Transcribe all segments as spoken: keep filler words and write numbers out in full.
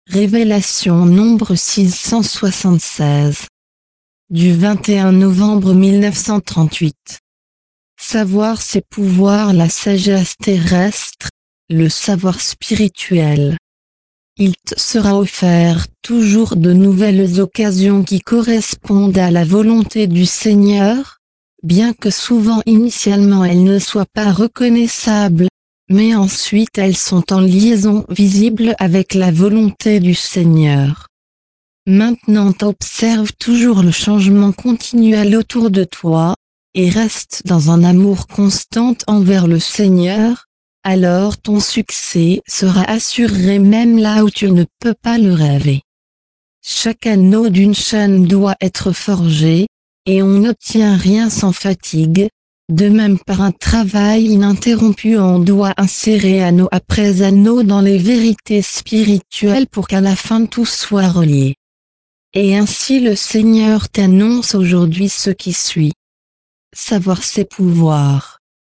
Révélation nombre six cent soixante-seize. Du vingt et un novembre mille neuf cent trente-huit. Savoir ses pouvoirs, la sagesse terrestre, le savoir spirituel. Il te sera offert toujours de nouvelles occasions qui correspondent à la volonté du Seigneur, bien que souvent initialement elles ne soient pas reconnaissables, mais ensuite elles sont en liaison visible avec la volonté du Seigneur. Maintenant observe toujours le changement continuel autour de toi, et reste dans un amour constant envers le Seigneur, alors ton succès sera assuré même là où tu ne peux pas le rêver. Chaque anneau d'une chaîne doit être forgé, et on n'obtient rien sans fatigue. De même par un travail ininterrompu on doit insérer anneau après anneau dans les vérités spirituelles pour qu'à la fin tout soit relié. Et ainsi le Seigneur t'annonce aujourd'hui ce qui suit. Savoir ses pouvoirs.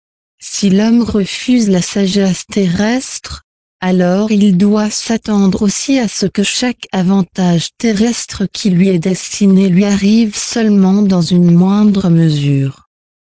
Si l'homme refuse la sagesse terrestre, alors il doit s'attendre aussi à ce que chaque avantage terrestre qui lui est destiné lui arrive seulement dans une moindre mesure.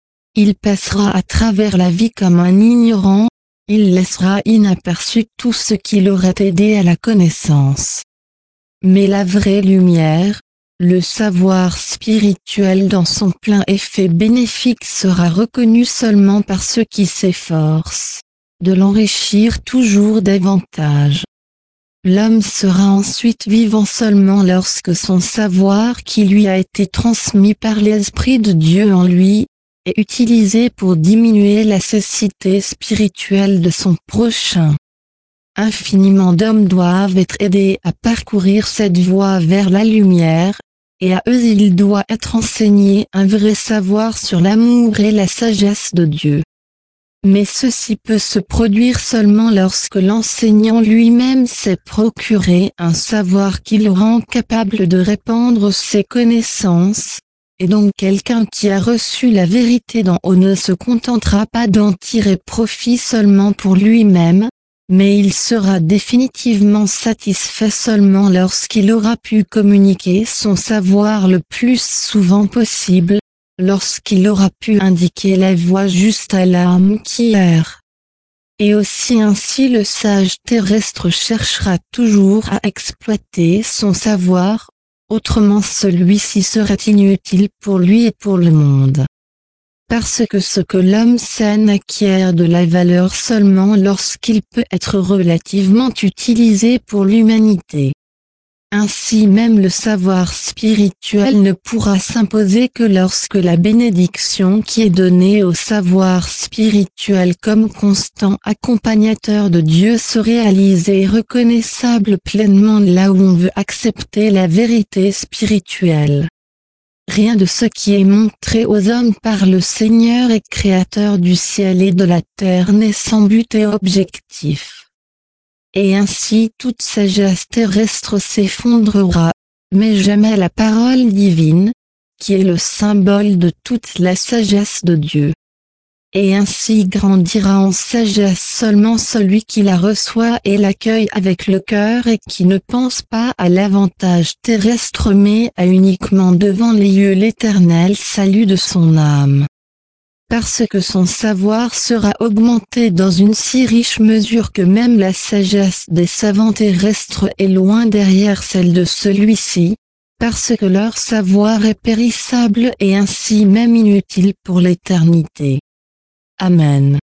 Il passera à travers la vie comme un ignorant, il laissera inaperçu tout ce qui l'aurait aidé à la connaissance. Mais la vraie lumière, le savoir spirituel dans son plein effet bénéfique sera reconnu seulement par ceux qui s'efforcent de l'enrichir toujours davantage. L'homme sera ensuite vivant seulement lorsque son savoir qui lui a été transmis par l'Esprit de Dieu en lui, est utilisé pour diminuer la cécité spirituelle de son prochain. Infiniment d'hommes doivent être aidés à parcourir cette voie vers la lumière, et à eux il doit être enseigné un vrai savoir sur l'amour et la sagesse de Dieu. Mais ceci peut se produire seulement lorsque l'enseignant lui-même s'est procuré un savoir qui le rend capable de répandre ses connaissances. Et donc quelqu'un qui a reçu la vérité d'en haut ne se contentera pas d'en tirer profit seulement pour lui-même, mais il sera définitivement satisfait seulement lorsqu'il aura pu communiquer son savoir le plus souvent possible, lorsqu'il aura pu indiquer la voie juste à l'âme qui erre. Et aussi ainsi le sage terrestre cherchera toujours à exploiter son savoir, autrement celui-ci serait inutile pour lui et pour le monde. Parce que ce que l'homme sait n'acquiert de la valeur seulement lorsqu'il peut être relativement utilisé pour l'humanité. Ainsi même le savoir spirituel ne pourra s'imposer que lorsque la bénédiction qui est donnée au savoir spirituel comme constant accompagnateur de Dieu se réalise et est reconnaissable pleinement là où on veut accepter la vérité spirituelle. Rien de ce qui est montré aux hommes par le Seigneur et Créateur du ciel et de la terre n'est sans but et objectif. Et ainsi toute sagesse terrestre s'effondrera, mais jamais la parole divine, qui est le symbole de toute la sagesse de Dieu. Et ainsi grandira en sagesse seulement celui qui la reçoit et l'accueille avec le cœur et qui ne pense pas à l'avantage terrestre mais à uniquement devant les yeux l'éternel salut de son âme. Parce que son savoir sera augmenté dans une si riche mesure que même la sagesse des savants terrestres est loin derrière celle de celui-ci, parce que leur savoir est périssable et ainsi même inutile pour l'éternité. Amen.